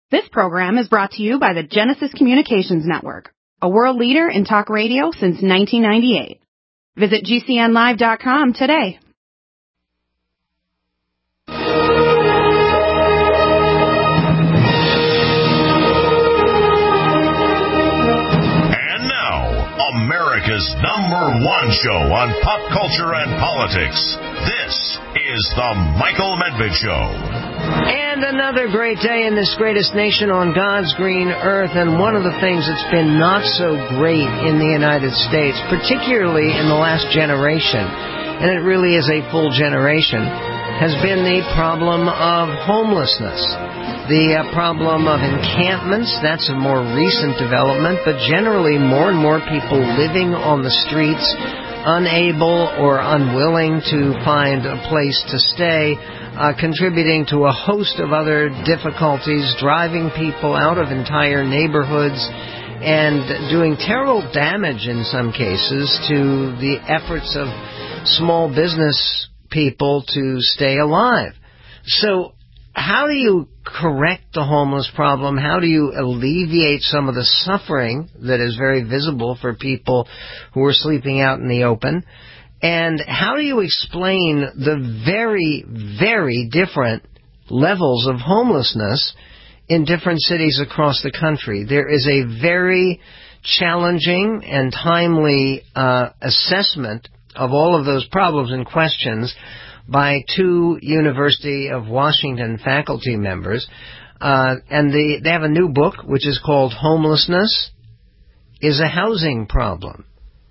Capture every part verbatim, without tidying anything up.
This program is brought to you by the Genesis Communications Network, a world leader in talk radio since nineteen ninety-eight. Visit G C N live dot com today. America's number one show on pop culture and politics. This is The Michael Medved Show. And another great day in this greatest nation on God's green earth. And one of the things that's been not so great in the United States, particularly in the last generation, and it really is a full generation, has been the problem of homelessness. The uh, problem of encampments, that's a more recent development, but generally more and more people living on the streets, unable or unwilling to find a place to stay, uh, contributing to a host of other difficulties, driving people out of entire neighborhoods, and doing terrible damage in some cases to the efforts of small business people to stay alive. So, how do you correct the homeless problem? How do you alleviate some of the suffering that is very visible for people who are sleeping out in the open? And how do you explain the very, very different levels of homelessness in different cities across the country? There is a very challenging and timely uh, assessment of all of those problems and questions by two University of Washington faculty members. Uh, and the, they have a new book, which is called Homelessness is a Housing Problem.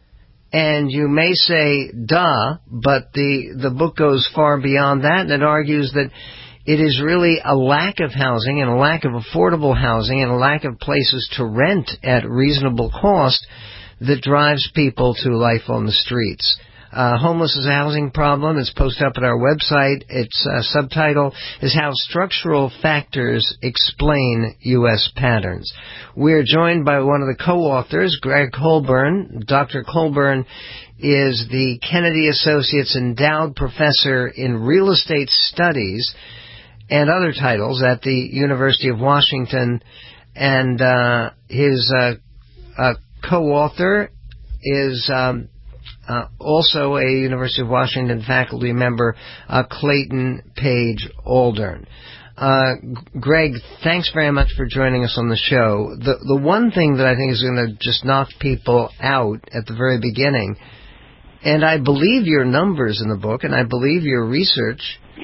And you may say, duh, but the, the book goes far beyond that, and it argues that it is really a lack of housing and a lack of affordable housing and a lack of places to rent at reasonable cost that drives people to life on the streets. Uh, homeless is a housing problem. It's posted up at our website. Its uh, subtitle is How Structural Factors Explain U S Patterns. We're joined by one of the co-authors, Greg Colburn. Doctor Colburn is the Kennedy Associates Endowed Professor in Real Estate Studies and other titles at the University of Washington. And uh, his uh, uh, co-author is... Um, Uh, also a University of Washington faculty member, uh, Clayton Page Aldern. Uh, Greg, thanks very much for joining us on the show. The the one thing that I think is going to just knock people out at the very beginning, and I believe your numbers in the book, and I believe your research,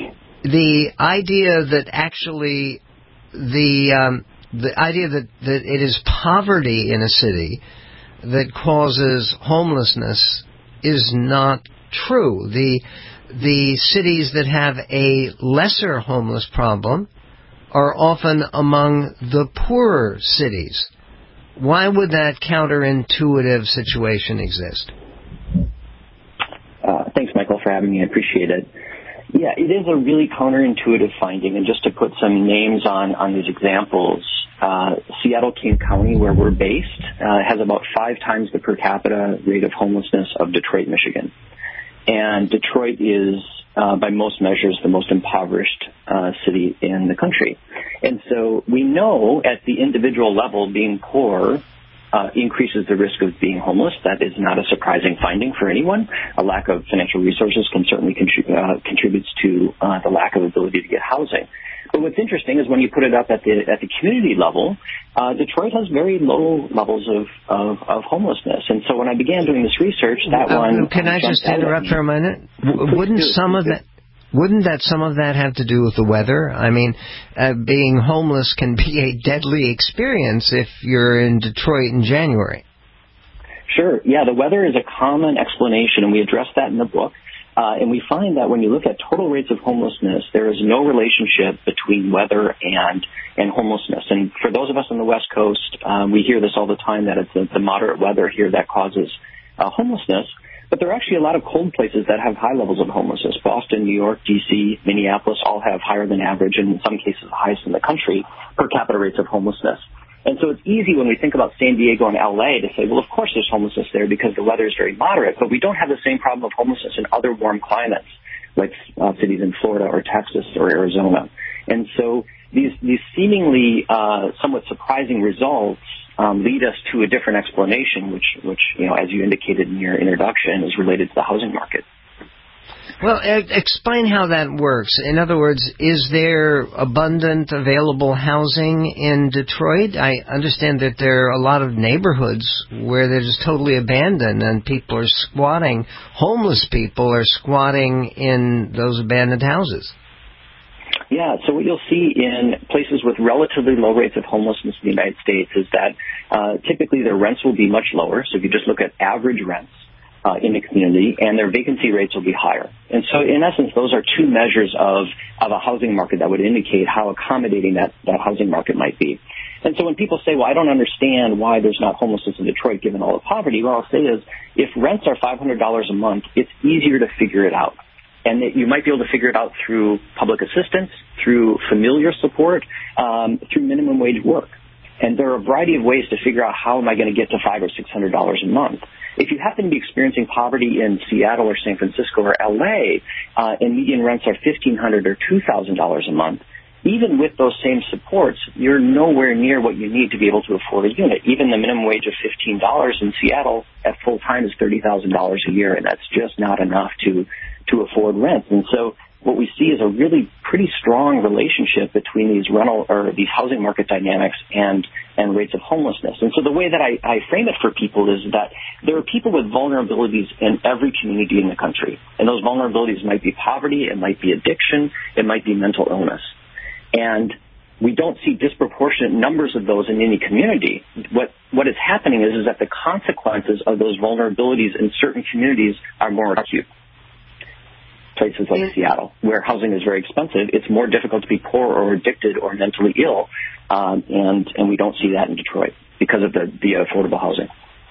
the idea that actually the um, the idea that, that it is poverty in a city that causes homelessness is not true. The the cities that have a lesser homeless problem are often among the poorer cities. Why would that counterintuitive situation exist? Uh, thanks, Michael, for having me. I appreciate it. Yeah, it is a really counterintuitive finding. And just to put some names on, on these examples, uh, Seattle-King County, where we're based, uh, has about five times the per capita rate of homelessness of Detroit, Michigan. And Detroit is, uh, by most measures, the most impoverished uh, city in the country. And so we know at the individual level, being poor Uh, increases the risk of being homeless. That is not a surprising finding for anyone. A lack of financial resources can certainly contrib- uh, contributes to uh, the lack of ability to get housing. But what's interesting is when you put it up at the at the community level, uh, Detroit has very low levels of, of, of homelessness. And so when I began doing this research, that uh, one... Can I just interrupt for a minute? W- wouldn't some of that... Wouldn't that some of that have to do with the weather? I mean, uh, being homeless can be a deadly experience if you're in Detroit in January. Sure. Yeah, the weather is a common explanation, and we address that in the book. Uh, and we find that when you look at total rates of homelessness, there is no relationship between weather and and homelessness. And for those of us on the West Coast, um, we hear this all the time, that it's the, the moderate weather here that causes uh, homelessness. But there are actually a lot of cold places that have high levels of homelessness. Boston, New York, D C, Minneapolis all have higher than average, and in some cases the highest in the country, per capita rates of homelessness. And so it's easy when we think about San Diego and L A to say, well, of course there's homelessness there because the weather is very moderate, but we don't have the same problem of homelessness in other warm climates, like uh, cities in Florida or Texas or Arizona. And so these, these seemingly uh, somewhat surprising results um, lead us to a different explanation, which, which, you know, as you indicated in your introduction, is related to the housing market. Well, explain how that works. In other words, is there abundant available housing in Detroit? I understand that there are a lot of neighborhoods where they're just totally abandoned and people are squatting. Homeless people are squatting in those abandoned houses. Yeah, so what you'll see in places with relatively low rates of homelessness in the United States is that uh, typically their rents will be much lower. So if you just look at average rents, Uh, in the community, and their vacancy rates will be higher. And so, in essence, those are two measures of, of a housing market that would indicate how accommodating that, that housing market might be. And so when people say, well, I don't understand why there's not homelessness in Detroit given all the poverty, what I'll say is, if rents are five hundred dollars a month, it's easier to figure it out. And that you might be able to figure it out through public assistance, through familiar support, um, through minimum wage work. And there are a variety of ways to figure out how am I going to get to five or six hundred dollars a month. If you happen to be experiencing poverty in Seattle or San Francisco or L A, uh, and median rents are fifteen hundred dollars or two thousand dollars a month, even with those same supports, you're nowhere near what you need to be able to afford a unit. Even the minimum wage of fifteen dollars in Seattle at full time is thirty thousand dollars a year, and that's just not enough to to afford rent. And so what we see is a really pretty strong relationship between these rental or these housing market dynamics and, and rates of homelessness. And so the way that I, I frame it for people is that there are people with vulnerabilities in every community in the country. And those vulnerabilities might be poverty, it might be addiction, it might be mental illness. And we don't see disproportionate numbers of those in any community. What what is happening is, is that the consequences of those vulnerabilities in certain communities are more acute. Places like Seattle, where housing is very expensive, it's more difficult to be poor or addicted or mentally ill, um, and and we don't see that in Detroit because of the, the affordable housing.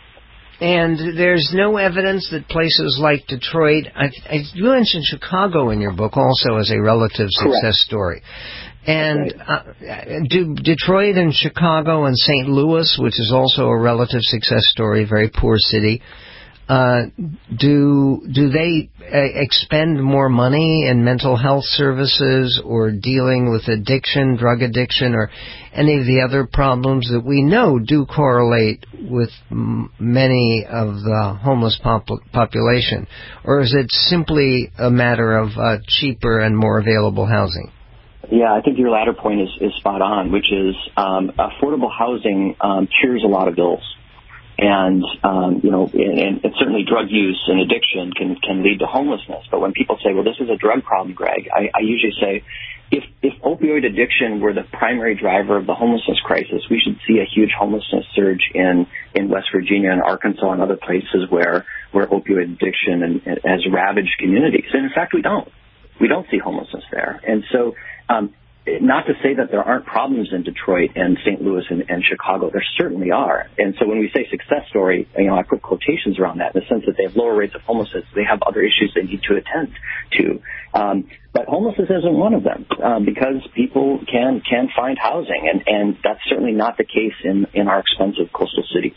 And there's no evidence that places like Detroit, I, I, you mentioned Chicago in your book also as a relative success Correct. Story. And uh, do Detroit and Chicago and Saint Louis, which is also a relative success story, very poor city, Uh, do do they uh, expend more money in mental health services or dealing with addiction, drug addiction, or any of the other problems that we know do correlate with m- many of the homeless pop- population? Or is it simply a matter of uh, cheaper and more available housing? Yeah, I think your latter point is, is spot on, which is um, affordable housing um, cures a lot of bills. And, um, you know, and, and certainly drug use and addiction can, can lead to homelessness. But when people say, well, this is a drug problem, Greg, I, I usually say, if, if opioid addiction were the primary driver of the homelessness crisis, we should see a huge homelessness surge in, in West Virginia and Arkansas and other places where, where opioid addiction and, and has ravaged communities. And in fact, we don't. We don't see homelessness there. And so, um, not to say that there aren't problems in Detroit and Saint Louis and, and Chicago. There certainly are. And so when we say success story, you know, I put quotations around that in the sense that they have lower rates of homelessness. They have other issues they need to attend to. Um, but homelessness isn't one of them um, because people can can find housing. And, and that's certainly not the case in, in our expensive coastal cities.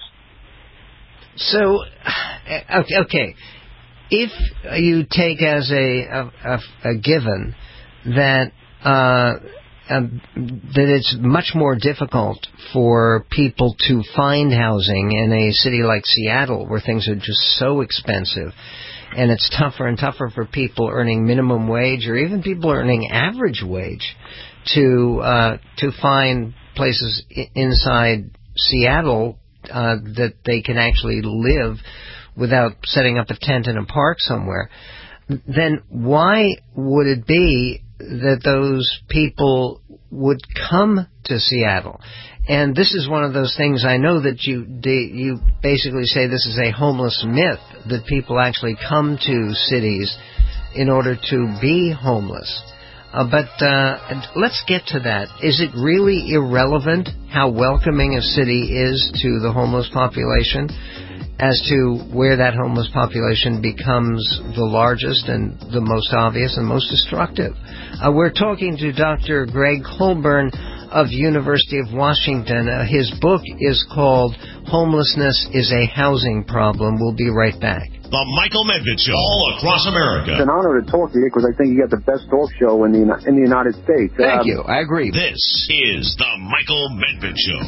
So, okay, okay. If you take as a, a, a given that Uh, uh, that it's much more difficult for people to find housing in a city like Seattle where things are just so expensive, and it's tougher and tougher for people earning minimum wage or even people earning average wage to uh, to find places I- inside Seattle uh, that they can actually live without setting up a tent in a park somewhere. Then why would it be that those people would come to Seattle? And this is one of those things I know that you you basically say this is a homeless myth, that people actually come to cities in order to be homeless. Uh, but uh, let's get to that. Is it really irrelevant how welcoming a city is to the homeless population as to where that homeless population becomes the largest and the most obvious and most destructive? Uh, we're talking to Doctor Greg Holborn of University of Washington. Uh, his book is called Homelessness is a Housing Problem. We'll be right back. The Michael Medved Show, all across America. It's an honor to talk to you because I think you got the best talk show in the in the United States. Thank um, you. I agree. This is the Michael Medved Show.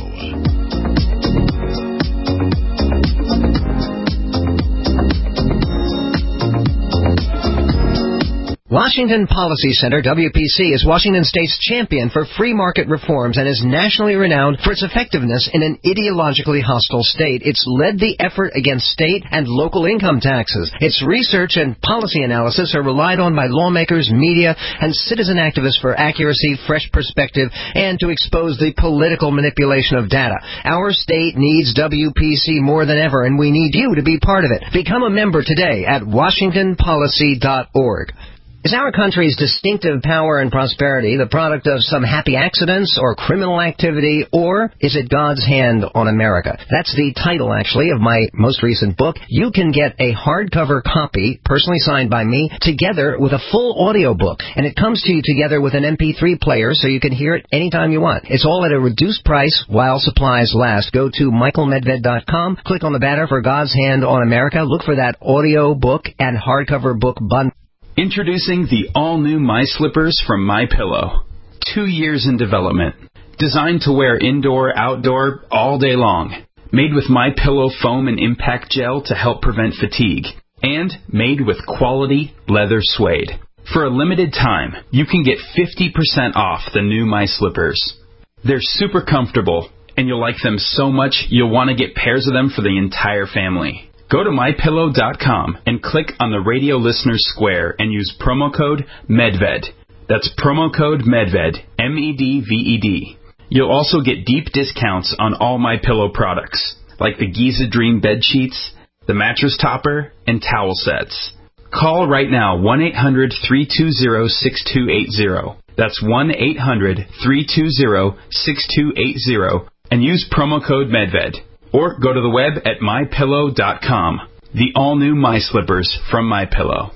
Washington Policy Center, W P C, is Washington State's champion for free market reforms and is nationally renowned for its effectiveness in an ideologically hostile state. It's led the effort against state and local income taxes. Its research and policy analysis are relied on by lawmakers, media, and citizen activists for accuracy, fresh perspective, and to expose the political manipulation of data. Our state needs W P C more than ever, and we need you to be part of it. Become a member today at washington policy dot org. Is our country's distinctive power and prosperity the product of some happy accidents or criminal activity, or is it God's hand on America? That's the title, actually, of my most recent book. You can get a hardcover copy, personally signed by me, together with a full audio book, and it comes to you together with an M P three player so you can hear it anytime you want. It's all at a reduced price while supplies last. Go to michael medved dot com, click on the banner for God's Hand on America, look for that audio book and hardcover book bundle. Introducing the all-new My Slippers from MyPillow. Two years in development. Designed to wear indoor, outdoor, all day long. Made with MyPillow foam and impact gel to help prevent fatigue. And made with quality leather suede. For a limited time, you can get fifty percent off the new My Slippers. They're super comfortable, and you'll like them so much you'll want to get pairs of them for the entire family. Go to my pillow dot com and click on the radio listener square and use promo code MEDVED. That's promo code MEDVED, M E D V E D. You'll also get deep discounts on all MyPillow products, like the Giza Dream bed sheets, the mattress topper, and towel sets. Call right now, one eight hundred, three two zero, six two eight zero. That's one eight hundred, three two zero, six two eight zero, and use promo code MEDVED. Or go to the web at my pillow dot com. The all-new My Slippers from MyPillow.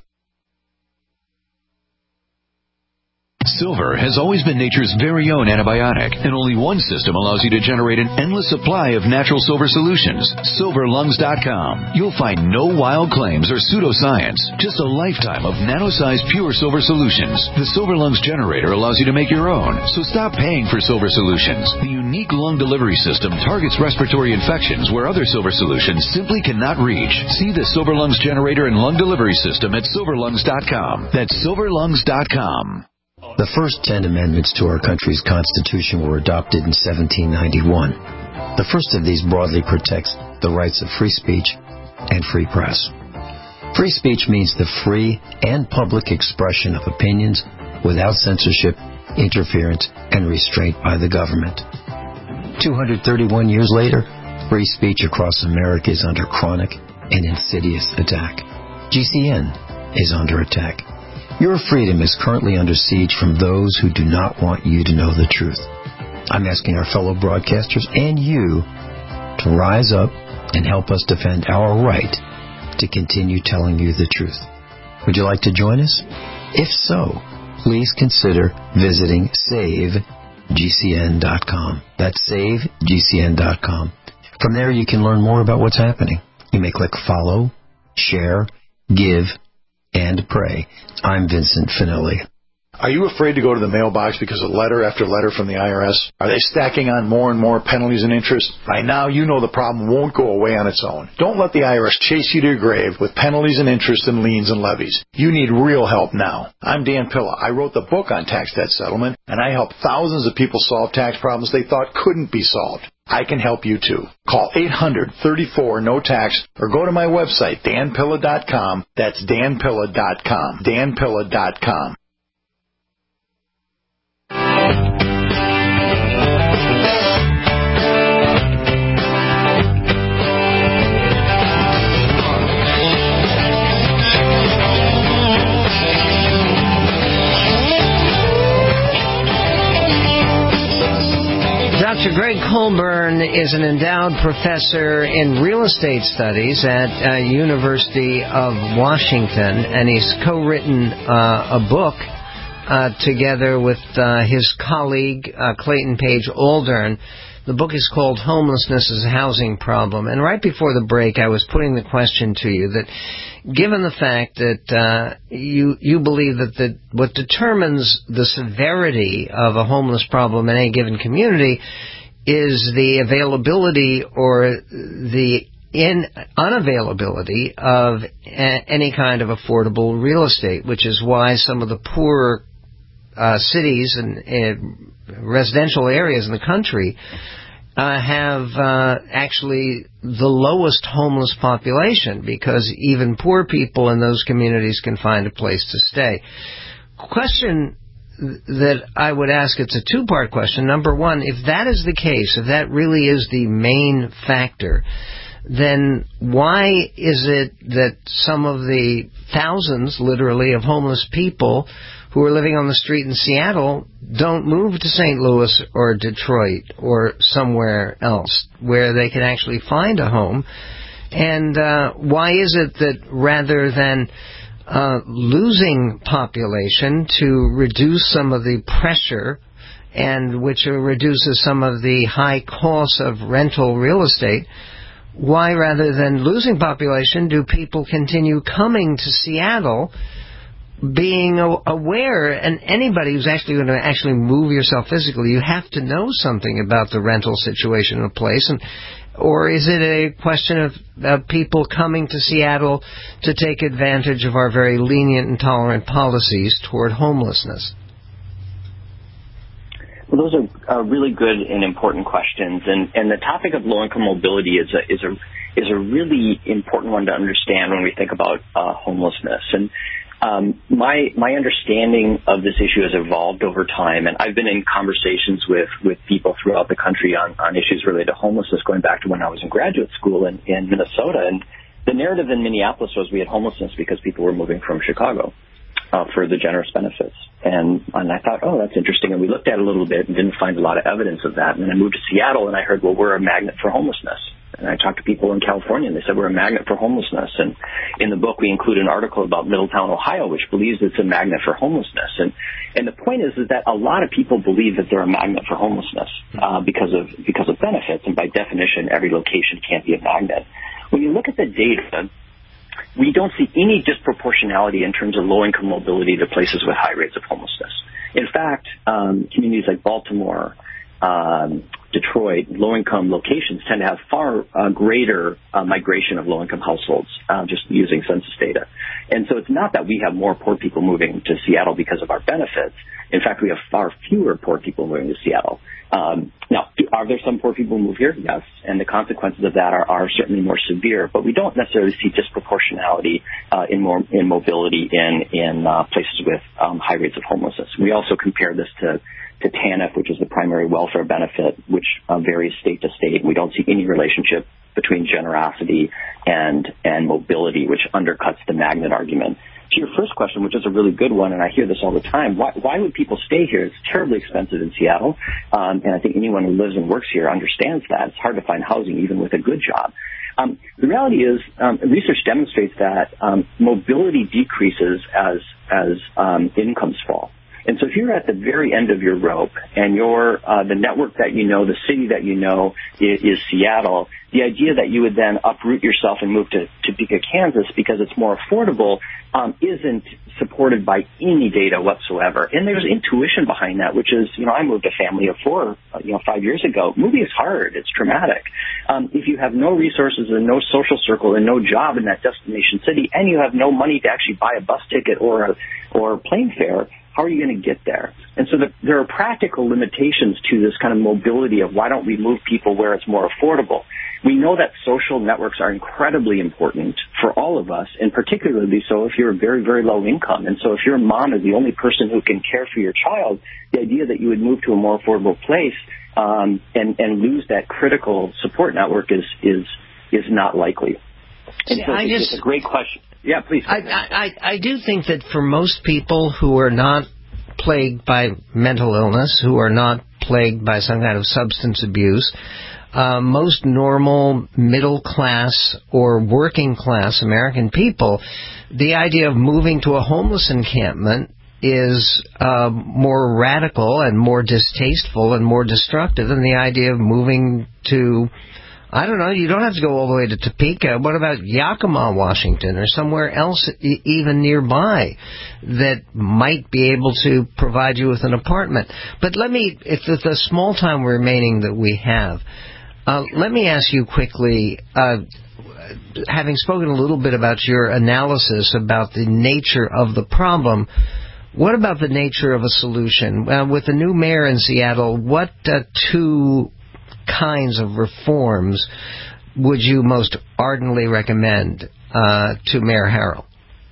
Silver has always been nature's very own antibiotic, and only one system allows you to generate an endless supply of natural silver solutions. silver lungs dot com. You'll find no wild claims or pseudoscience, just a lifetime of nano-sized pure silver solutions. The Silver Lungs generator allows you to make your own, so stop paying for silver solutions. The unique lung delivery system targets respiratory infections where other silver solutions simply cannot reach. See the Silver Lungs generator and lung delivery system at silver lungs dot com. That's silver lungs dot com. The first ten amendments to our country's Constitution were adopted in seventeen ninety-one. The first of these broadly protects the rights of free speech and free press. Free speech means the free and public expression of opinions without censorship, interference, and restraint by the government. two hundred thirty-one years later, free speech across America is under chronic and insidious attack. G C N is under attack. Your freedom is currently under siege from those who do not want you to know the truth. I'm asking our fellow broadcasters and you to rise up and help us defend our right to continue telling you the truth. Would you like to join us? If so, please consider visiting save G C N dot com. That's save G C N dot com. From there, you can learn more about what's happening. You may click follow, share, give, and pray. I'm Vincent Finelli. Are you afraid to go to the mailbox because of letter after letter from the I R S? Are they stacking on more and more penalties and interest? By now, you know the problem won't go away on its own. Don't let the I R S chase you to your grave with penalties and interest and liens and levies. You need real help now. I'm Dan Pilla. I wrote the book on tax debt settlement, and I help thousands of people solve tax problems they thought couldn't be solved. I can help you too. Call eight hundred, thirty-four, no tax or go to my website, dan pilla dot com. That's dan pilla dot com. dan pilla dot com. Doctor Greg Colburn is an endowed professor in real estate studies at uh, University of Washington, and he's co-written uh, a book uh, together with uh, his colleague, uh, Clayton Page Aldern. The book is called Homelessness as a Housing Problem. And right before the break, I was putting the question to you that, given the fact that uh, you you believe that the, what determines the severity of a homeless problem in any given community is the availability or the in unavailability of a, any kind of affordable real estate, which is why some of the poorer uh, cities and, and residential areas in the country uh, have uh, actually the lowest homeless population, because even poor people in those communities can find a place to stay. Question that I would ask, it's a two-part question. Number one, if that is the case, if that really is the main factor, then why is it that some of the thousands, literally, of homeless people who are living on the street in Seattle don't move to Saint Louis or Detroit or somewhere else where they can actually find a home? And uh, why is it that rather than uh, losing population to reduce some of the pressure, and which reduces some of the high costs of rental real estate, why rather than losing population do people continue coming to Seattle, being aware? And anybody who's actually going to actually move yourself physically, you have to know something about the rental situation in a place. And or is it a question of uh, people coming to Seattle to take advantage of our very lenient and tolerant policies toward homelessness? Well, those are uh, really good and important questions, and, and the topic of low-income mobility is a is a is a really important one to understand when we think about uh, homelessness. And um, my my understanding of this issue has evolved over time, and I've been in conversations with, with people throughout the country on, on issues related to homelessness, going back to when I was in graduate school in, in Minnesota. And the narrative in Minneapolis was we had homelessness because people were moving from Chicago Uh, for the generous benefits. And and I thought, oh, that's interesting. And we looked at it a little bit and didn't find a lot of evidence of that. And then I moved to Seattle and I heard, well, we're a magnet for homelessness. And I talked to people in California and they said we're a magnet for homelessness. And in the book, we include an article about Middletown, Ohio, which believes it's a magnet for homelessness. And and the point is, is that a lot of people believe that they're a magnet for homelessness uh, because of because of benefits. And by definition, every location can't be a magnet. When you look at the data, we don't see any disproportionality in terms of low-income mobility to places with high rates of homelessness. In fact, um, communities like Baltimore, um, Detroit, low-income locations tend to have far uh, greater uh, migration of low-income households, uh, just using census data. And so it's not that we have more poor people moving to Seattle because of our benefits. In fact, we have far fewer poor people moving to Seattle. Um, now, are there some poor people who move here? Yes. And the consequences of that are, are certainly more severe. But we don't necessarily see disproportionality uh, in more in mobility in in uh, places with um, high rates of homelessness. We also compare this to to T A N F, which is the primary welfare benefit, which uh, varies state to state. We don't see any relationship between generosity and and mobility, which undercuts the magnet argument. To your first question, which is a really good one, and I hear this all the time, why, why would people stay here? It's terribly expensive in Seattle, um, and I think anyone who lives and works here understands that. It's hard to find housing, even with a good job. Um, the reality is, um, research demonstrates that um, mobility decreases as as um, incomes fall. And so if you're at the very end of your rope and you're, uh, the network that you know, the city that you know is, is Seattle, the idea that you would then uproot yourself and move to Topeka, Kansas because it's more affordable um, isn't supported by any data whatsoever. And there's intuition behind that, which is, you know, I moved a family of four, you know, five years ago. Moving is hard. It's traumatic. Um, if you have no resources and no social circle and no job in that destination city, and you have no money to actually buy a bus ticket or a, or a plane fare, how are you going to get there? And so the, there are practical limitations to this kind of mobility of why don't we move people where it's more affordable. We know that social networks are incredibly important for all of us, and particularly so if you're very, very low income. And so if your mom is the only person who can care for your child, the idea that you would move to a more affordable place um, and, and lose that critical support network is is is not likely. And so I it's, just, it's a great question. Yeah, please. I, I, I do think that for most people who are not plagued by mental illness, who are not plagued by some kind of substance abuse, uh, most normal middle class or working class American people, the idea of moving to a homeless encampment is uh, more radical and more distasteful and more destructive than the idea of moving to, I don't know, you don't have to go all the way to Topeka. What about Yakima, Washington, or somewhere else e- even nearby that might be able to provide you with an apartment? But let me, if it's the small time remaining that we have, uh, let me ask you quickly, uh, having spoken a little bit about your analysis about the nature of the problem, what about the nature of a solution? Uh, with the new mayor in Seattle, what uh, two kinds of reforms would you most ardently recommend uh, to Mayor Harrell?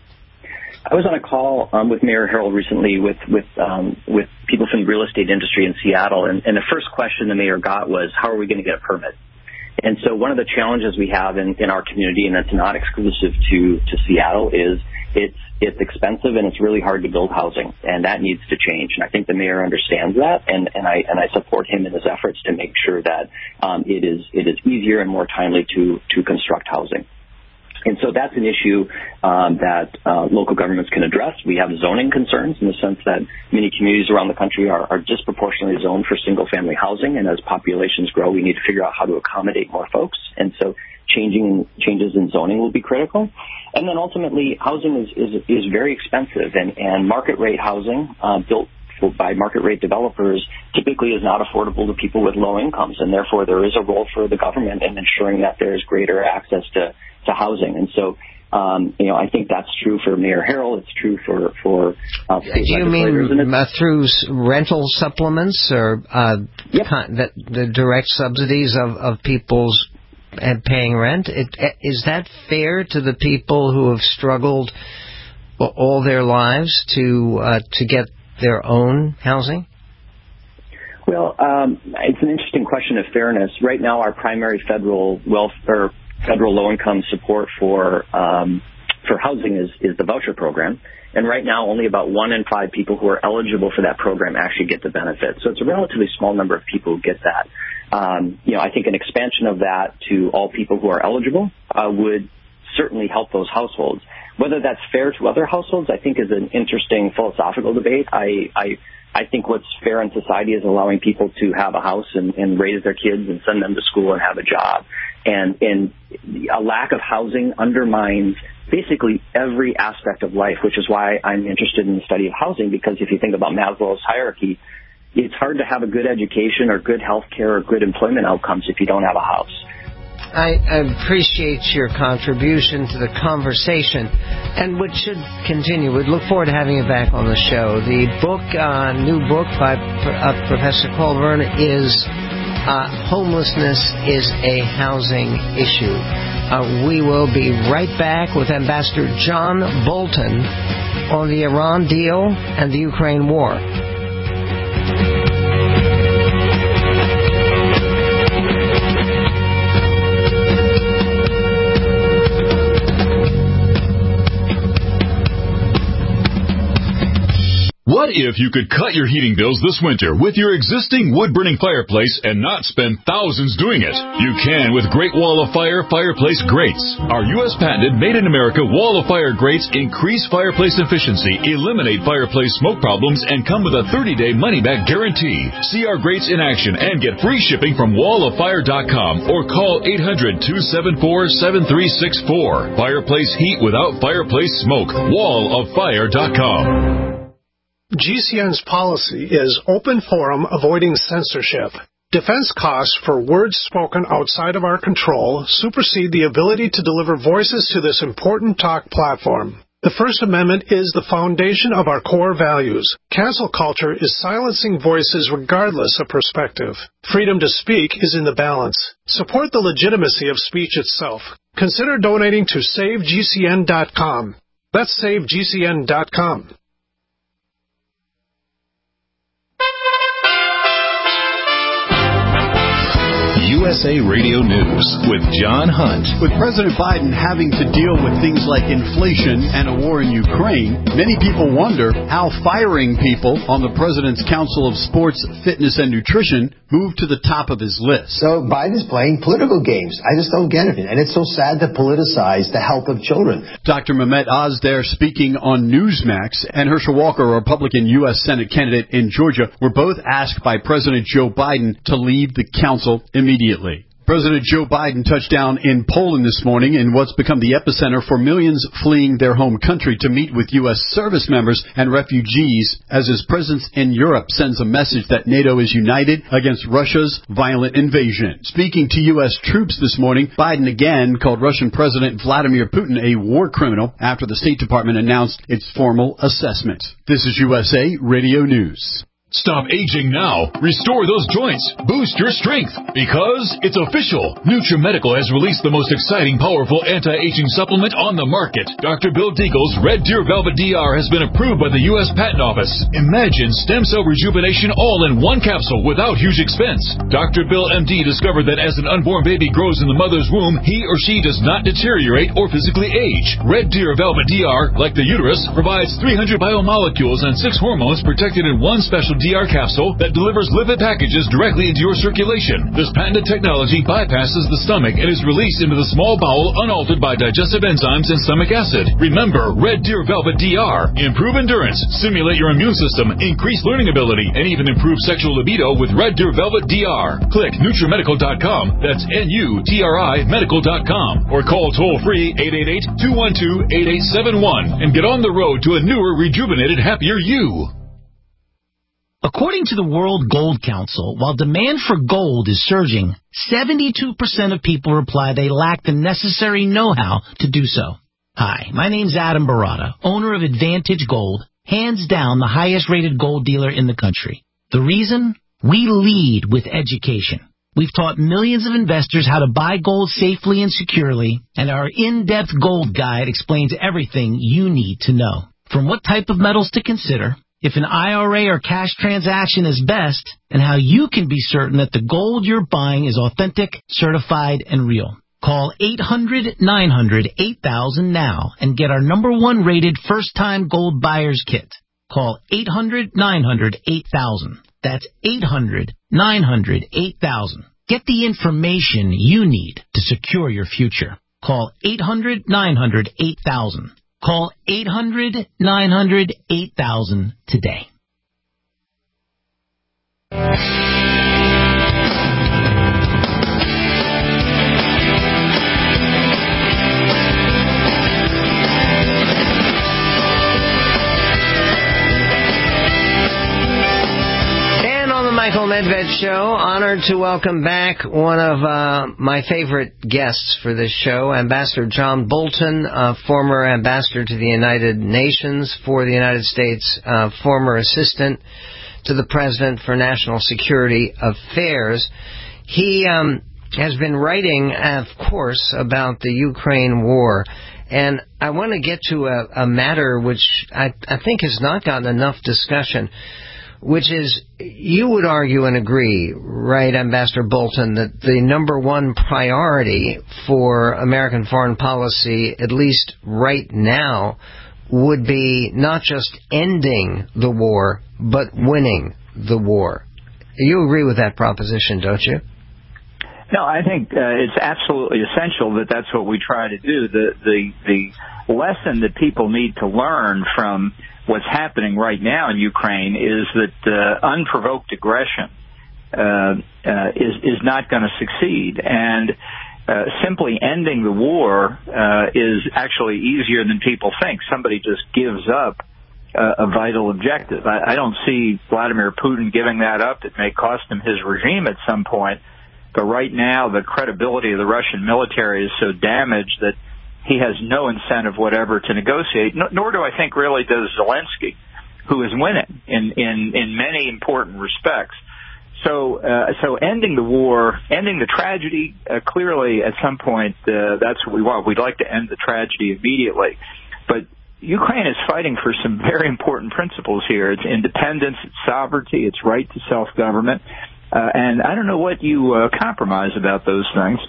I was on a call um, with Mayor Harrell recently with with um, with people from the real estate industry in Seattle, and, and the first question the mayor got was, how are we going to get a permit? And so one of the challenges we have in, in our community, and it's not exclusive to, to Seattle, is it's it's expensive and it's really hard to build housing, and that needs to change. And I think the mayor understands that, and, and I and I support him in his efforts to make sure that um, it is it is easier and more timely to to construct housing. And so that's an issue um, that uh, local governments can address. We have zoning concerns in the sense that many communities around the country are, are disproportionately zoned for single-family housing, and as populations grow, we need to figure out how to accommodate more folks. And so changing changes in zoning will be critical. And then ultimately, housing is, is, is very expensive, and, and market-rate housing uh, built by market-rate developers typically is not affordable to people with low incomes, and therefore there is a role for the government in ensuring that there is greater access to, to housing. And so, um, you know, I think that's true for Mayor Harrell. It's true for for uh, state Do you mean uh, through rental supplements or uh, yep. con- the, the direct subsidies of, of people's and paying rent? It, is that fair to the people who have struggled all their lives to uh, to get their own housing? Well, um, it's an interesting question of fairness. Right now, our primary federal welfare, federal low-income support for um, for housing is, is the voucher program. And right now, only about one in five people who are eligible for that program actually get the benefit. So it's a relatively small number of people who get that. Um, you know, I think an expansion of that to all people who are eligible uh, would certainly help those households. Whether that's fair to other households, I think, is an interesting philosophical debate. I I, I think what's fair in society is allowing people to have a house and, and raise their kids and send them to school and have a job. And, and a lack of housing undermines basically every aspect of life, which is why I'm interested in the study of housing, because if you think about Maslow's hierarchy, it's hard to have a good education or good health care or good employment outcomes if you don't have a house. I appreciate your contribution to the conversation, and which should continue. We'd look forward to having you back on the show. The book, uh, new book by uh, Professor Colburn is uh, Homelessness is a Housing Issue. Uh, we will be right back with Ambassador John Bolton on the Iran deal and the Ukraine war. What if you could cut your heating bills this winter with your existing wood-burning fireplace and not spend thousands doing it? You can with Great Wall of Fire Fireplace Grates. Our U S patented made-in-America Wall of Fire grates increase fireplace efficiency, eliminate fireplace smoke problems, and come with a thirty-day money-back guarantee. See our grates in action and get free shipping from wall of fire dot com or call eight hundred, two seven four, seven three six four. Fireplace heat without fireplace smoke. wall of fire dot com. G C N's policy is open forum, avoiding censorship. Defense costs for words spoken outside of our control supersede the ability to deliver voices to this important talk platform. The First Amendment is the foundation of our core values. Cancel culture is silencing voices regardless of perspective. Freedom to speak is in the balance. Support the legitimacy of speech itself. Consider donating to save G C N dot com. That's save G C N dot com. U S A Radio News with John Hunt. With President Biden having to deal with things like inflation and a war in Ukraine, many people wonder how firing people on the President's Council of Sports, Fitness, and Nutrition moved to the top of his list. So Biden's playing political games. I just don't get it. And it's so sad to politicize the health of children. Doctor Mehmet Oz there speaking on Newsmax, and Herschel Walker, a Republican U S Senate candidate in Georgia, were both asked by President Joe Biden to leave the council immediately. President Joe Biden touched down in Poland this morning in what's become the epicenter for millions fleeing their home country to meet with U S service members and refugees, as his presence in Europe sends a message that NATO is united against Russia's violent invasion. Speaking to U S troops this morning, Biden again called Russian President Vladimir Putin a war criminal after the State Department announced its formal assessment. This is U S A Radio News. Stop aging now. Restore those joints. Boost your strength. Because it's official. NutriMedical has released the most exciting, powerful anti-aging supplement on the market. Doctor Bill Deagle's Red Deer Velvet D R has been approved by the U S Patent Office. Imagine stem cell rejuvenation all in one capsule without huge expense. Doctor Bill M D discovered that as an unborn baby grows in the mother's womb, he or she does not deteriorate or physically age. Red Deer Velvet D R, like the uterus, provides three hundred biomolecules and six hormones protected in one special D R capsule that delivers lipid packages directly into your circulation. This patented technology bypasses the stomach and is released into the small bowel unaltered by digestive enzymes and stomach acid. Remember, Red Deer Velvet D R. Improve endurance, stimulate your immune system, increase learning ability, and even improve sexual libido with Red Deer Velvet D R. Click NutriMedical dot com, that's N U T R I medical dot com, or call toll-free eight eight eight, two one two, eight eight seven one and get on the road to a newer, rejuvenated, happier you. According to the World Gold Council, while demand for gold is surging, seventy-two percent of people reply they lack the necessary know-how to do so. Hi, my name's Adam Barata, owner of Advantage Gold, hands down the highest-rated gold dealer in the country. The reason? We lead with education. We've taught millions of investors how to buy gold safely and securely, and our in-depth gold guide explains everything you need to know. From what type of metals to consider, if an I R A or cash transaction is best, and how you can be certain that the gold you're buying is authentic, certified, and real. Call eight hundred, nine hundred, eight thousand now and get our number one rated first-time gold buyer's kit. Call eight hundred, nine hundred, eight thousand. That's eight hundred, nine hundred, eight thousand. Get the information you need to secure your future. Call eight hundred, nine hundred, eight thousand. Call eight hundred, nine hundred, eight thousand today. Michael Medved Show. Honored to welcome back one of uh, my favorite guests for this show, Ambassador John Bolton, uh, former ambassador to the United Nations for the United States, uh, former assistant to the President for National Security Affairs. He um, has been writing, of course, about the Ukraine war. And I want to get to a, a matter which I, I think has not gotten enough discussion, which is, you would argue and agree, right, Ambassador Bolton, that the number one priority for American foreign policy, at least right now, would be not just ending the war, but winning the war. You agree with that proposition, don't you? No, I think uh, it's absolutely essential that that's what we try to do. The, the, the lesson that people need to learn from what's happening right now in Ukraine is that uh, unprovoked aggression uh, uh, is is not going to succeed, and uh, simply ending the war uh, is actually easier than people think. Somebody just gives up uh, a vital objective. I, I don't see Vladimir Putin giving that up. It may cost him his regime at some point, but right now the credibility of the Russian military is so damaged that he has no incentive whatever to negotiate, nor do I think really does Zelensky, who is winning in, in, in many important respects. So uh, so ending the war, ending the tragedy, uh, clearly at some point uh, that's what we want. We'd like to end the tragedy immediately. But Ukraine is fighting for some very important principles here. It's independence, it's sovereignty, it's right to self-government. Uh, and I don't know what you uh, compromise about those things.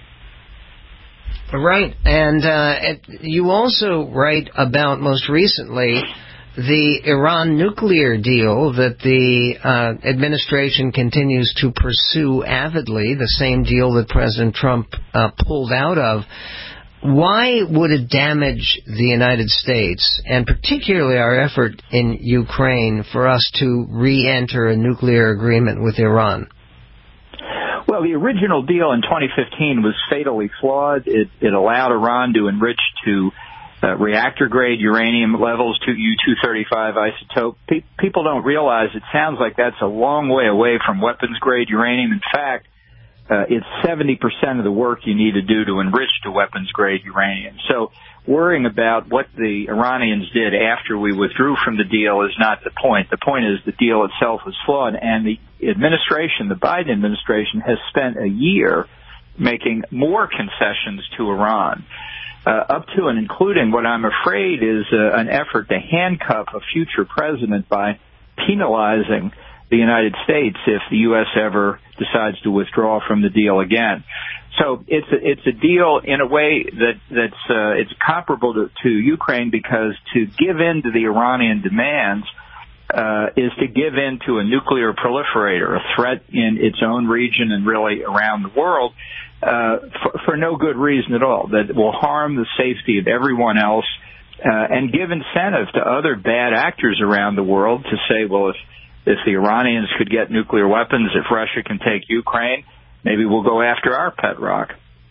Right, and uh, you also write about, most recently, the Iran nuclear deal that the uh, administration continues to pursue avidly, the same deal that President Trump uh, pulled out of. Why would it damage the United States, and particularly our effort in Ukraine, for us to re-enter a nuclear agreement with Iran? Well, the original deal in twenty fifteen was fatally flawed. It, it allowed Iran to enrich to uh, reactor-grade uranium levels to U two thirty-five isotope. Pe- people don't realize it sounds like that's a long way away from weapons-grade uranium. In fact, uh, it's seventy percent of the work you need to do to enrich to weapons-grade uranium. So worrying about what the Iranians did after we withdrew from the deal is not the point. The point is the deal itself was flawed, and the administration, the Biden administration, has spent a year making more concessions to Iran, uh, up to and including what I'm afraid is uh, an effort to handcuff a future president by penalizing the United States if the U S ever decides to withdraw from the deal again. So it's a, it's a deal in a way that that's uh, it's comparable to, to Ukraine, because to give in to the Iranian demands uh, is to give in to a nuclear proliferator, a threat in its own region and really around the world, uh, for, for no good reason at all, that will harm the safety of everyone else uh, and give incentive to other bad actors around the world to say, well, if if the Iranians could get nuclear weapons, if Russia can take Ukraine, maybe we'll go after our pet rock.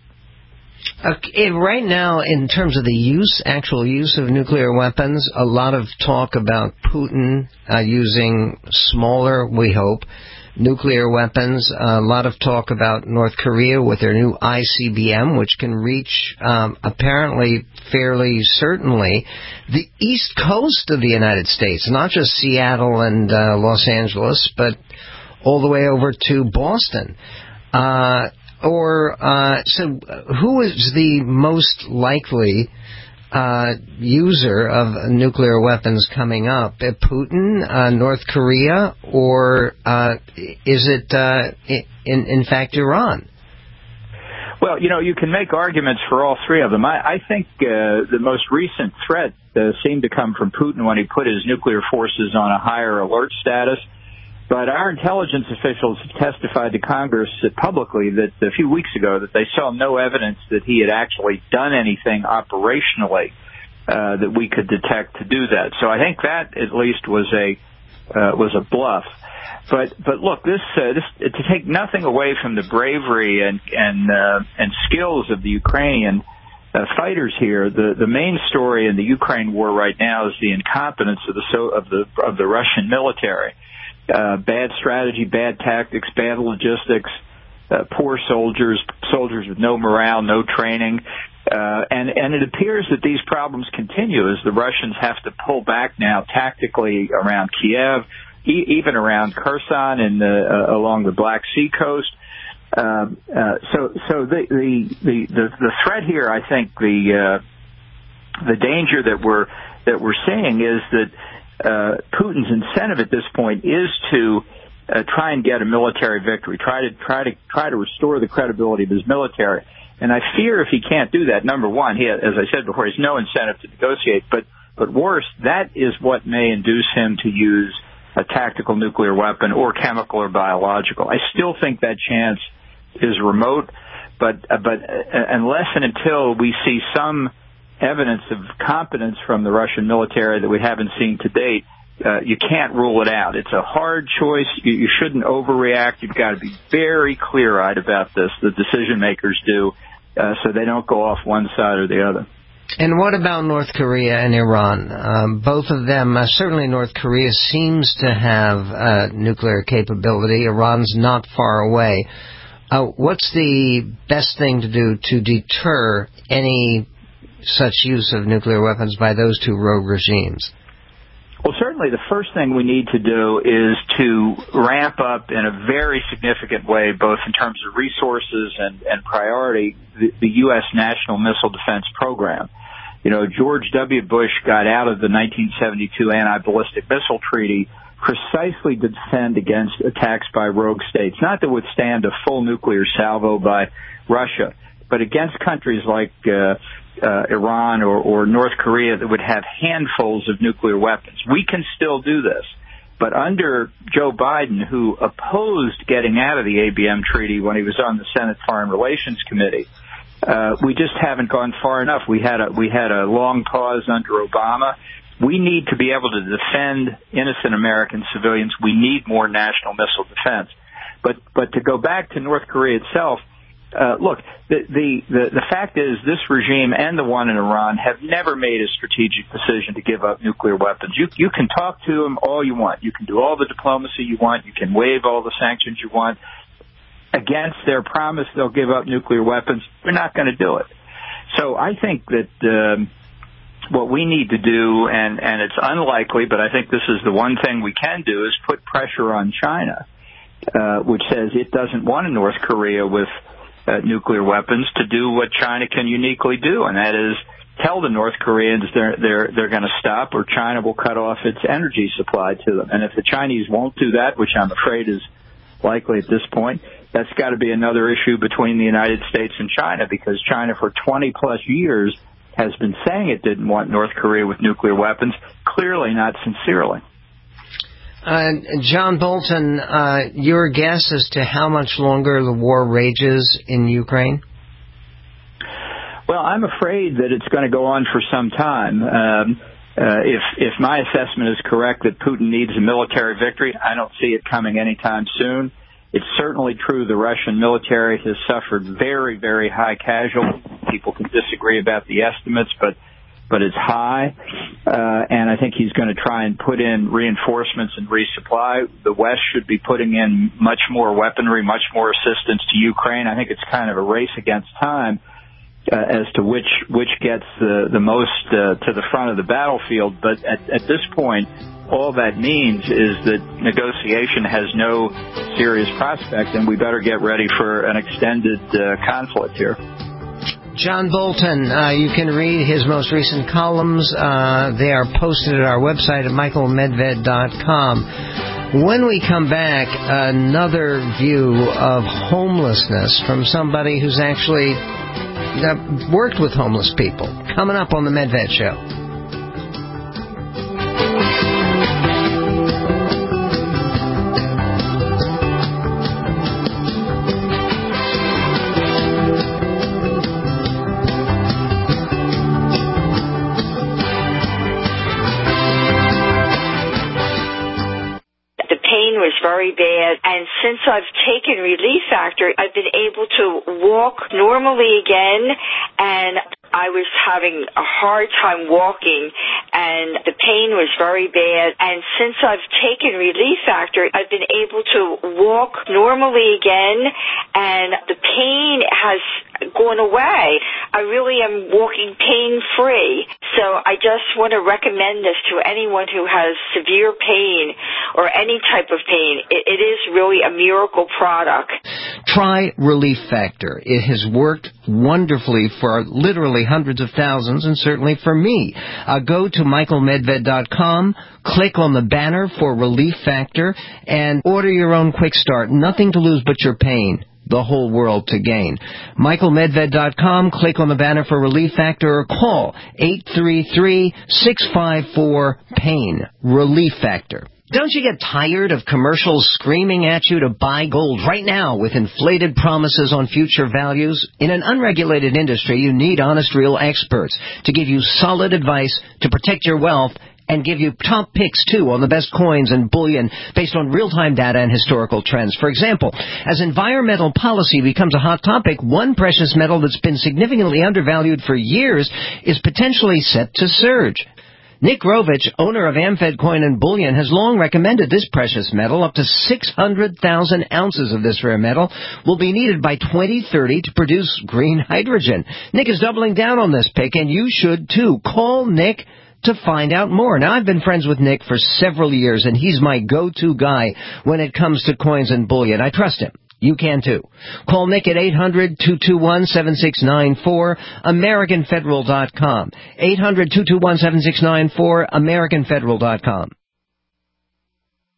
Okay, right now, in terms of the use, actual use of nuclear weapons, a lot of talk about Putin uh, using smaller, we hope, nuclear weapons. Uh, a lot of talk about North Korea with their new I C B M, which can reach, um, apparently, fairly certainly, the east coast of the United States, not just Seattle and uh, Los Angeles, but all the way over to Boston. Uh, or, uh, so who is the most likely uh, user of nuclear weapons coming up? Uh, Putin, uh, North Korea, or uh, is it, uh, in, in fact, Iran? Well, you know, you can make arguments for all three of them. I, I think uh, the most recent threat uh, seemed to come from Putin when he put his nuclear forces on a higher alert status. But our intelligence officials have testified to Congress publicly that a few weeks ago that they saw no evidence that he had actually done anything operationally uh, that we could detect to do that. So I think that at least was a uh, was a bluff. But but look, this uh, this to take nothing away from the bravery and and uh, and skills of the Ukrainian uh, fighters here. The the main story in the Ukraine war right now is the incompetence of the so of the of the Russian military. Uh, bad strategy, bad tactics, bad logistics, uh, poor soldiers, soldiers with no morale, no training. Uh, and, and it appears that these problems continue as the Russians have to pull back now tactically around Kiev, e- even around Kherson and uh, uh, along the Black Sea coast. Um, uh, so, so the, the, the, the, the threat here, I think the, uh, the danger that we're, that we're seeing is that Uh, Putin's incentive at this point is to uh, try and get a military victory, try to try to try to restore the credibility of his military. And I fear if he can't do that, number one, he, as I said before, he has no incentive to negotiate. But but worse, that is what may induce him to use a tactical nuclear weapon or chemical or biological. I still think that chance is remote, but uh, but uh, unless and until we see some evidence of competence from the Russian military that we haven't seen to date, uh, you can't rule it out. It's a hard choice. You, you shouldn't overreact. You've got to be very clear-eyed about this, the decision makers do, uh, so they don't go off one side or the other. And what about North Korea and Iran? Um, both of them, uh, certainly North Korea seems to have uh, nuclear capability. Iran's not far away. Uh, what's the best thing to do to deter any such use of nuclear weapons by those two rogue regimes? Well, certainly the first thing we need to do is to ramp up in a very significant way, both in terms of resources and, and priority, the, the U S National Missile Defense Program. You know, George W. Bush got out of the nineteen seventy-two Anti-Ballistic Missile Treaty precisely to defend against attacks by rogue states, not to withstand a full nuclear salvo by Russia, but against countries like uh, uh, Iran or, or North Korea that would have handfuls of nuclear weapons. We can still do this. But under Joe Biden, who opposed getting out of the A B M treaty when he was on the Senate Foreign Relations Committee, uh, we just haven't gone far enough. We had a, we had a long pause under Obama. We need to be able to defend innocent American civilians. We need more national missile defense. But but to go back to North Korea itself, uh, look, the, the the the fact is this regime and the one in Iran have never made a strategic decision to give up nuclear weapons. You you can talk to them all you want. You can do all the diplomacy you want. You can waive all the sanctions you want. Against their promise they'll give up nuclear weapons, they're not going to do it. So I think that um, what we need to do, and, and it's unlikely, but I think this is the one thing we can do, is put pressure on China, uh, which says it doesn't want a North Korea with uh, nuclear weapons, to do what China can uniquely do, and that is tell the North Koreans they're they're they're going to stop, or China will cut off its energy supply to them. And if the Chinese won't do that, which I'm afraid is likely at this point, that's got to be another issue between the United States and China, because China for twenty plus years has been saying it didn't want North Korea with nuclear weapons, clearly not sincerely. Uh, John Bolton, uh, your guess as to how much longer the war rages in Ukraine? Well, I'm afraid that it's going to go on for some time. Um, uh, if if my assessment is correct that Putin needs a military victory, I don't see it coming anytime soon. It's certainly true the Russian military has suffered very, very high casualties. People can disagree about the estimates, but but it's high. Uh, and I think he's going to try and put in reinforcements and resupply. The West should be putting in much more weaponry, much more assistance to Ukraine. I think it's kind of a race against time uh, as to which which gets the, the most uh, to the front of the battlefield. But at, at this point, all that means is that negotiation has no serious prospect, and we better get ready for an extended uh, conflict here. John Bolton, uh, you can read his most recent columns. Uh, they are posted at our website at michael medved dot com. When we come back, another view of homelessness from somebody who's actually uh, worked with homeless people. Coming up on the Medved Show. Was very bad, and since I've taken Relief Factor, I've been able to walk normally again, and I was having a hard time walking, and the pain was very bad. And since I've taken Relief Factor, I've been able to walk normally again, and the pain has gone away. I really am walking pain-free. So I just want to recommend this to anyone who has severe pain or any type of pain. It, it is really a miracle product. Try Relief Factor. It has worked wonderfully for literally hundreds of thousands, and certainly for me. Uh, go to michael medved dot com, click on the banner for Relief Factor, and order your own quick start. Nothing to lose but your pain. The whole world to gain. michael medved dot com, click on the banner for Relief Factor, or call eight three three, six five four, PAIN. Relief Factor. Don't you get tired of commercials screaming at you to buy gold right now with inflated promises on future values? In an unregulated industry, you need honest, real experts to give you solid advice to protect your wealth and give you top picks, too, on the best coins and bullion based on real-time data and historical trends. For example, as environmental policy becomes a hot topic, one precious metal that's been significantly undervalued for years is potentially set to surge. Nick Rovich, owner of Amfed Coin and Bullion, has long recommended this precious metal. Up to six hundred thousand ounces of this rare metal will be needed by twenty thirty to produce green hydrogen. Nick is doubling down on this pick, and you should, too. Call Nick to find out more. Now, I've been friends with Nick for several years, and he's my go-to guy when it comes to coins and bullion. I trust him. You can, too. Call Nick at eight hundred, two two one, seven six nine four, American Federal dot com. eight hundred, two two one, seven six nine four, American Federal dot com.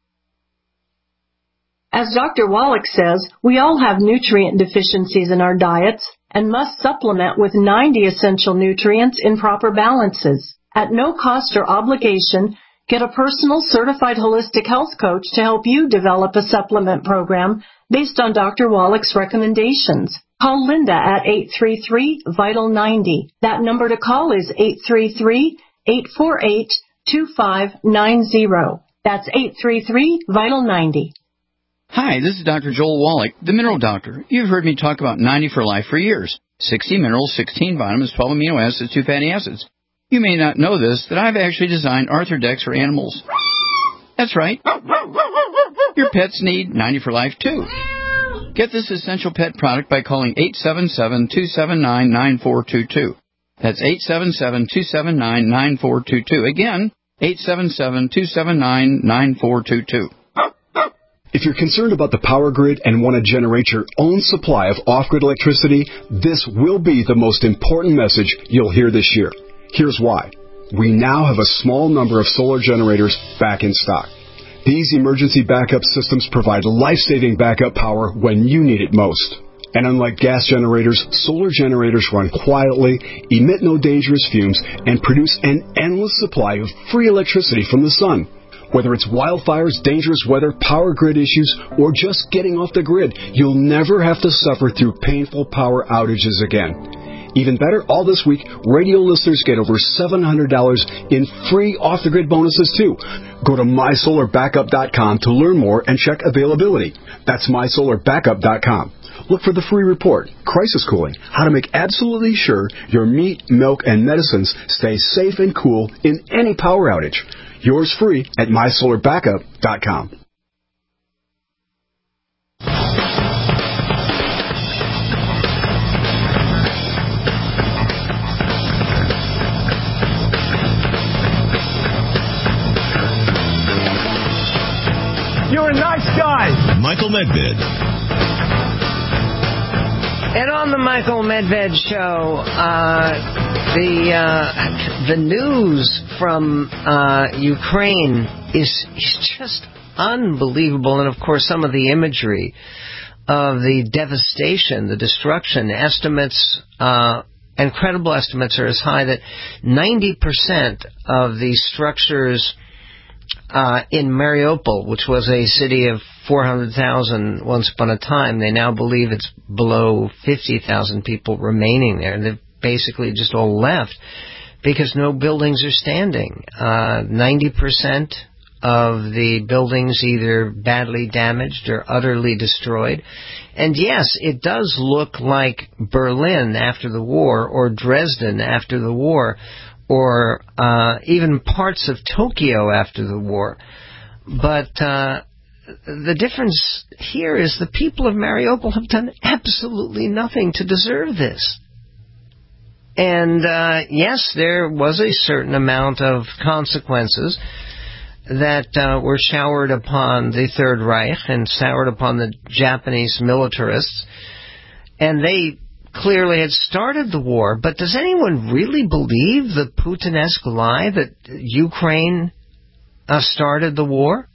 As Doctor Wallach says, we all have nutrient deficiencies in our diets and must supplement with ninety essential nutrients in proper balances. At no cost or obligation, get a personal certified holistic health coach to help you develop a supplement program based on Doctor Wallach's recommendations. Call Linda at eight three three, vital ninety. That number to call is eight three three, eight four eight, two five nine zero. That's eight three three, vital ninety. Hi, this is Doctor Joel Wallach, the Mineral Doctor. You've heard me talk about ninety for Life for years. sixty minerals, sixteen vitamins, twelve amino acids, two fatty acids. You may not know this, that I've actually designed Arthrodex for animals. That's right. Your pets need ninety for Life, too. Get this essential pet product by calling eight seven seven, two seven nine, nine four two two. That's eight seven seven, two seven nine, nine four two two. Again, eight seven seven, two seven nine, nine four two two. If you're concerned about the power grid and want to generate your own supply of off-grid electricity, this will be the most important message you'll hear this year. Here's why. We now have a small number of solar generators back in stock. These emergency backup systems provide life-saving backup power when you need it most. And unlike gas generators, solar generators run quietly, emit no dangerous fumes, and produce an endless supply of free electricity from the sun. Whether it's wildfires, dangerous weather, power grid issues, or just getting off the grid, you'll never have to suffer through painful power outages again. Even better, all this week, radio listeners get over seven hundred dollars in free off-the-grid bonuses, too. Go to my solar backup dot com to learn more and check availability. That's my solar backup dot com. Look for the free report, Crisis Cooling, how to make absolutely sure your meat, milk, and medicines stay safe and cool in any power outage. Yours free at my solar backup dot com. You're a nice guy. Michael Medved. And on the Michael Medved Show, uh, the uh, the news from uh, Ukraine is, is just unbelievable. And, of course, some of the imagery of the devastation, the destruction, estimates, uh, and credible estimates are as high that ninety percent of the structures uh, in Mariupol, which was a city of four hundred thousand once upon a time, they now believe it's below fifty thousand people remaining there. They've basically just all left because no buildings are standing. Uh, ninety percent of the buildings either badly damaged or utterly destroyed. And yes, it does look like Berlin after the war, or Dresden after the war, or uh, even parts of Tokyo after the war. But uh, the difference here is the people of Mariupol have done absolutely nothing to deserve this. And uh, yes, there was a certain amount of consequences that uh, were showered upon the Third Reich and showered upon the Japanese militarists. And they clearly had started the war. But does anyone really believe the Putin-esque lie that Ukraine uh, started the war?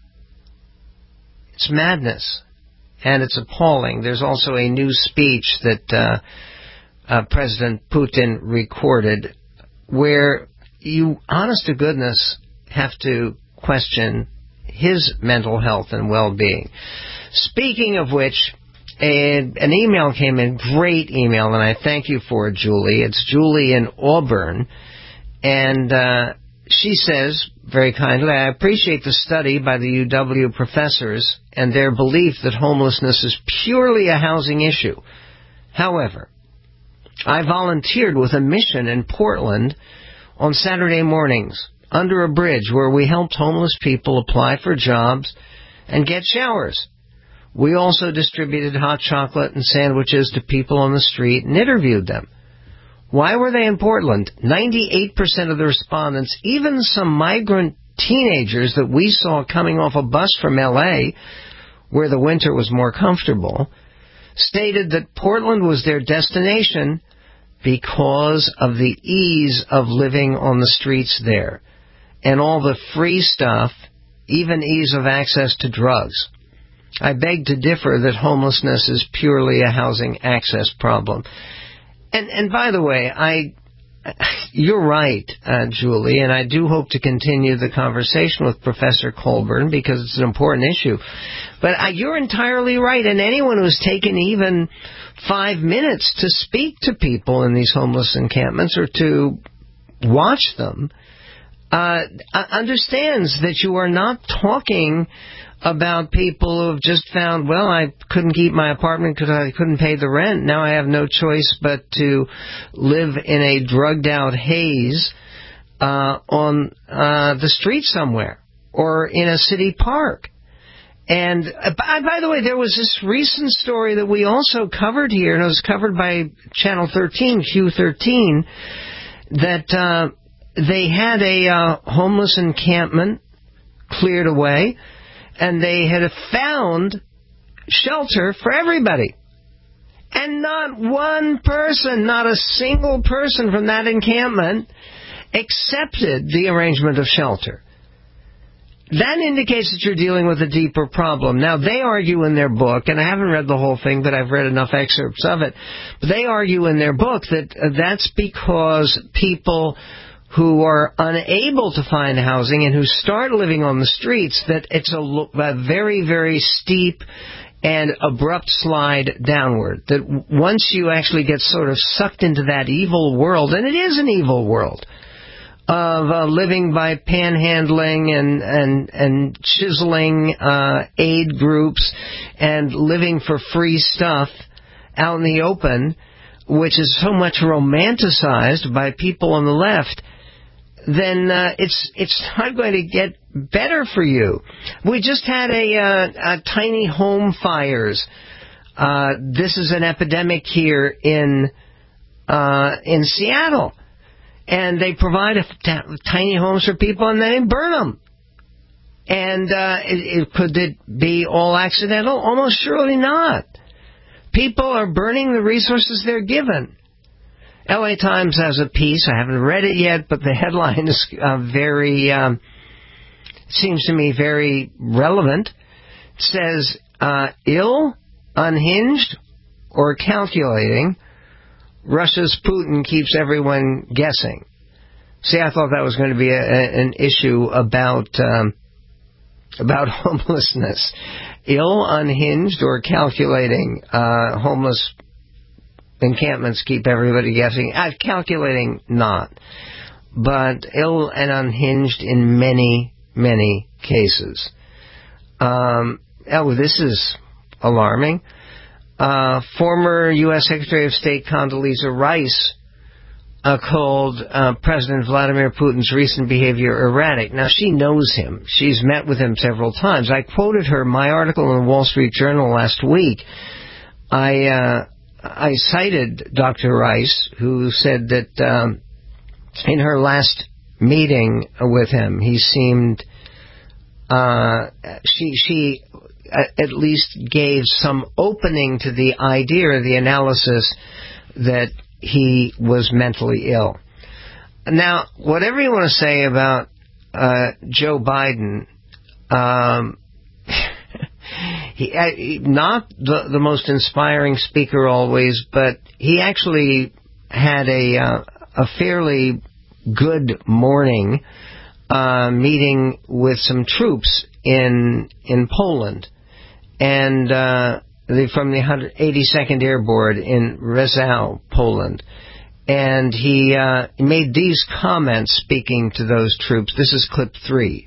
It's madness, and it's appalling. There's also a new speech that uh, uh, President Putin recorded where you, honest to goodness, have to question his mental health and well-being. Speaking of which, a, an email came in, great email, and I thank you for it, Julie. It's Julie in Auburn, and uh, she says, very kindly, I appreciate the study by the U W professors and their belief that homelessness is purely a housing issue. However, I volunteered with a mission in Portland on Saturday mornings under a bridge where we helped homeless people apply for jobs and get showers. We also distributed hot chocolate and sandwiches to people on the street and interviewed them. Why were they in Portland? ninety-eight percent of the respondents, even some migrant teenagers that we saw coming off a bus from L A, where the winter was more comfortable, stated that Portland was their destination because of the ease of living on the streets there and all the free stuff, even ease of access to drugs. I beg to differ that homelessness is purely a housing access problem. And and by the way, I you're right, uh, Julie, and I do hope to continue the conversation with Professor Colburn because it's an important issue. But uh, you're entirely right, and anyone who's taken even five minutes to speak to people in these homeless encampments or to watch them uh, understands that you are not talking about people who have just found, well, I couldn't keep my apartment because I couldn't pay the rent. Now I have no choice but to live in a drugged-out haze uh, on uh, the street somewhere or in a city park. And uh, by, by the way, there was this recent story that we also covered here, and it was covered by Channel thirteen, Q thirteen, that uh, they had a uh, homeless encampment cleared away, and they had found shelter for everybody. And not one person, not a single person from that encampment accepted the arrangement of shelter. That indicates that you're dealing with a deeper problem. Now, they argue in their book, and I haven't read the whole thing, but I've read enough excerpts of it, but they argue in their book that uh, that's because people who are unable to find housing and who start living on the streets, that it's a, a very, very steep and abrupt slide downward. That once you actually get sort of sucked into that evil world, and it is an evil world, of uh, living by panhandling and and and chiseling uh, aid groups and living for free stuff out in the open, which is so much romanticized by people on the left, then uh, it's it's not going to get better for you. We just had a, uh, a tiny home fires. Uh, this is an epidemic here in uh, in Seattle. And they provide a t- tiny homes for people, and they burn them. And uh, it, it, could it be all accidental? Almost surely not. People are burning the resources they're given. L A Times has a piece. I haven't read it yet, but the headline is uh, very, um, seems to me very relevant. It says, uh, ill, unhinged, or calculating, Russia's Putin keeps everyone guessing. See, I thought that was going to be a, a, an issue about um, about homelessness. Ill, unhinged, or calculating, uh, homeless encampments keep everybody guessing. Uh, calculating, not. But ill and unhinged in many, many cases. Um, oh, this is alarming. Uh, former U S Secretary of State Condoleezza Rice uh, called uh, President Vladimir Putin's recent behavior erratic. Now, she knows him. She's met with him several times. I quoted her, my article in the Wall Street Journal last week. I uh, I cited Doctor Rice, who said that um, in her last meeting with him, he seemed... Uh, she she... at least gave some opening to the idea or the analysis that he was mentally ill. Now, whatever you want to say about uh, Joe Biden, um, he, he not the, the most inspiring speaker always, but he actually had a uh, a fairly good morning uh, meeting with some troops in in Poland. And uh, the, from the one hundred eighty-second Airborne in Rzeszów, Poland. And he uh, made these comments speaking to those troops. This is clip three.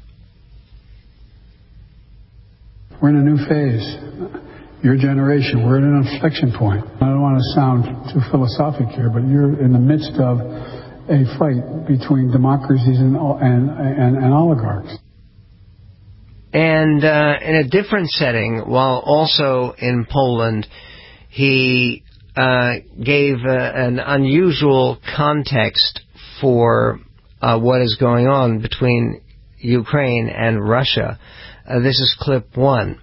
We're in a new phase. Your generation, we're at an inflection point. I don't want to sound too philosophic here, but you're in the midst of a fight between democracies and, and, and, and oligarchs. And uh, in a different setting, while also in Poland, he uh, gave uh, an unusual context for uh, what is going on between Ukraine and Russia. Uh, this is clip one.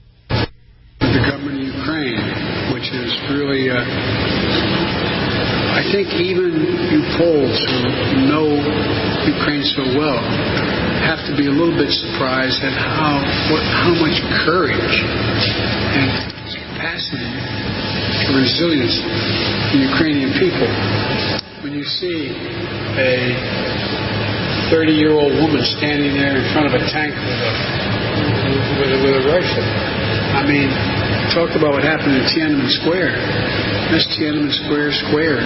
The government of Ukraine, which is really, uh, I I think even you Poles who know Ukraine so well have to be a little bit surprised at how what, how much courage and capacity and resilience the Ukrainian people. When you see a thirty-year-old woman standing there in front of a tank with a with a, with a rifle. I mean, talk about what happened in Tiananmen Square. That's Tiananmen Square squared.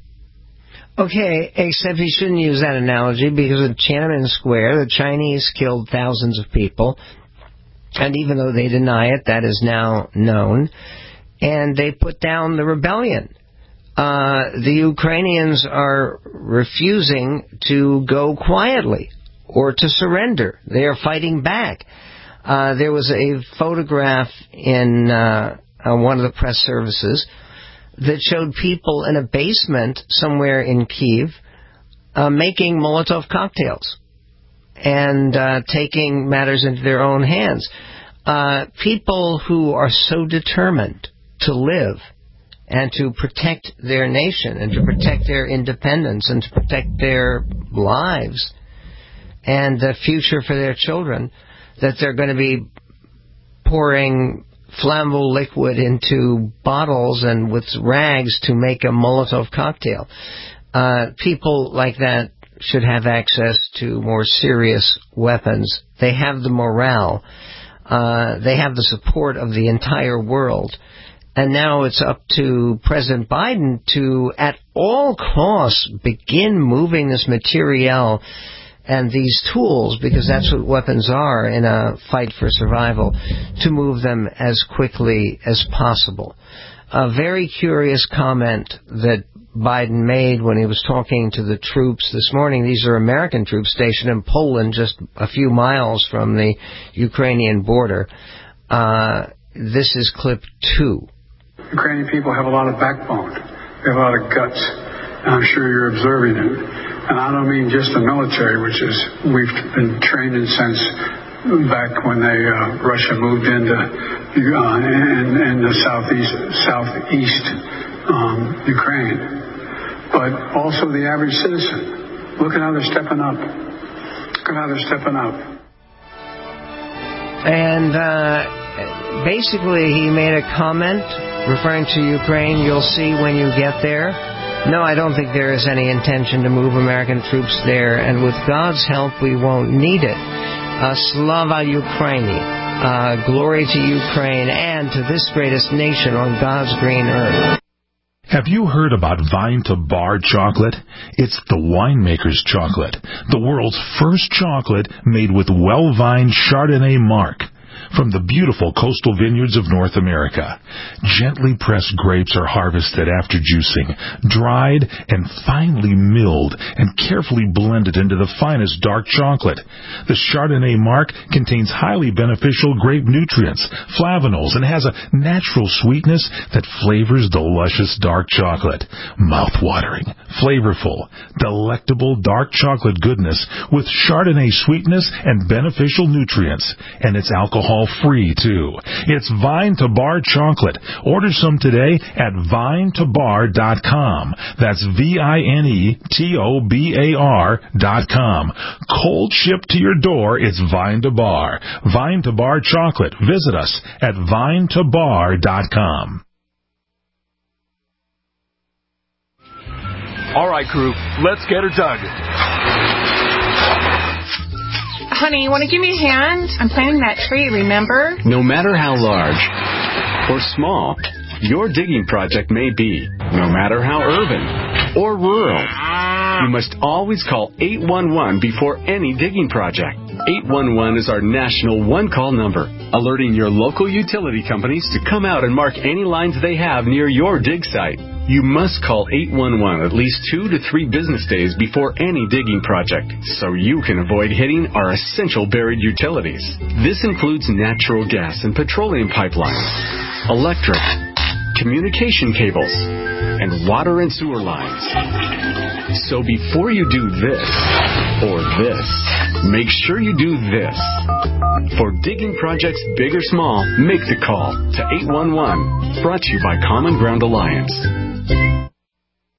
Okay, except you shouldn't use that analogy because at Tiananmen Square, the Chinese killed thousands of people, and even though they deny it, that is now known, and they put down the rebellion. Uh, the Ukrainians are refusing to go quietly or to surrender. They are fighting back. Uh, there was a photograph in uh, uh, one of the press services that showed people in a basement somewhere in Kyiv uh, making Molotov cocktails and uh, taking matters into their own hands. Uh, people who are so determined to live and to protect their nation and to protect their independence and to protect their lives and the future for their children, that they're going to be pouring flammable liquid into bottles and with rags to make a Molotov cocktail. Uh, people like that should have access to more serious weapons. They have the morale. Uh, they have the support of the entire world. And now it's up to President Biden to, at all costs, begin moving this materiel and these tools, because that's what weapons are in a fight for survival, to move them as quickly as possible. A very curious comment that Biden made when he was talking to the troops this morning. These are American troops stationed in Poland, just a few miles from the Ukrainian border. Uh, this is clip two. Ukrainian people have a lot of backbone. They have a lot of guts. And I'm sure you're observing it. And I don't mean just the military, which is, we've been training since back when they, uh, Russia moved into uh, in, in the southeast, southeast um, Ukraine. But also the average citizen. Look at how they're stepping up. Look at how they're stepping up. And uh, basically he made a comment referring to Ukraine. You'll see when you get there. No, I don't think there is any intention to move American troops there, and with God's help, we won't need it. Uh, Slava Ukraini. Uh, glory to Ukraine and to this greatest nation on God's green earth. Have you heard about Vine to Bar chocolate? It's the winemaker's chocolate, the world's first chocolate made with well-vined Chardonnay marc from the beautiful coastal vineyards of North America. Gently pressed grapes are harvested after juicing, dried and finely milled and carefully blended into the finest dark chocolate. The Chardonnay marc contains highly beneficial grape nutrients, flavanols, and has a natural sweetness that flavors the luscious dark chocolate. Mouth-watering, flavorful, delectable dark chocolate goodness with Chardonnay sweetness and beneficial nutrients. And it's alcohol free too. It's Vine to Bar chocolate. Order some today at vine to bar dot com. That's V I N E T O B A R dot com. Cold shipped to your door, it's Vine to Bar. Vine to Bar chocolate. Visit us at vine to bar dot com. All right, crew, let's get her dug. Honey, you want to give me a hand? I'm planting that tree, remember? No matter how large or small your digging project may be, no matter how urban or rural, you must always call eight one one before any digging project. eight one one is our national one-call number, alerting your local utility companies to come out and mark any lines they have near your dig site. You must call eight one one at least two to three business days before any digging project, so you can avoid hitting our essential buried utilities. This includes natural gas and petroleum pipelines, electric, communication cables, and water and sewer lines. So before you do this or this, make sure you do this. For digging projects big or small, make the call to eight one one. Brought to you by Common Ground Alliance.